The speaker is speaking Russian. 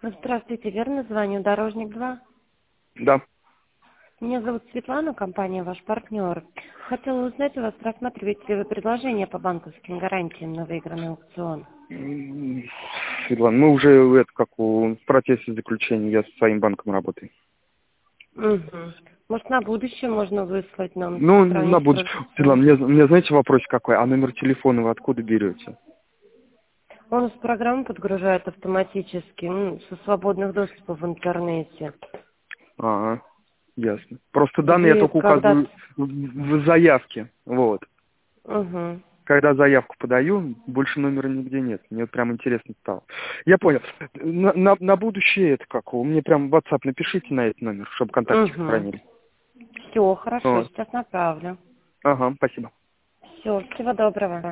Здравствуйте, верно звоню, Дорожник 2. Да. Меня зовут Светлана, компания «Ваш партнер». Хотела узнать у вас, рассматриваете ли вы предложение по банковским гарантиям на выигранный аукцион? Светлана, мы уже в процессе заключения, я со своим банком работаю. Угу. Может, на будущее можно выслать нам Ну, на страницу будущее. Светлана, разъяснений? мне знаете вопрос какой? А номер телефона вы откуда берете? Он из программы подгружает автоматически, со свободных доступов в интернете. Ага, ясно. Просто данные я Вы только когда-то... указываю в заявке. Вот. Угу. Когда заявку подаю, больше номера нигде нет. Мне вот прям интересно стало. Я понял. На будущее это как? Мне прям в WhatsApp напишите на этот номер, чтобы контакты Угу. сохранили. Все, хорошо, Вот. сейчас направлю. Ага, спасибо. Все, всего доброго.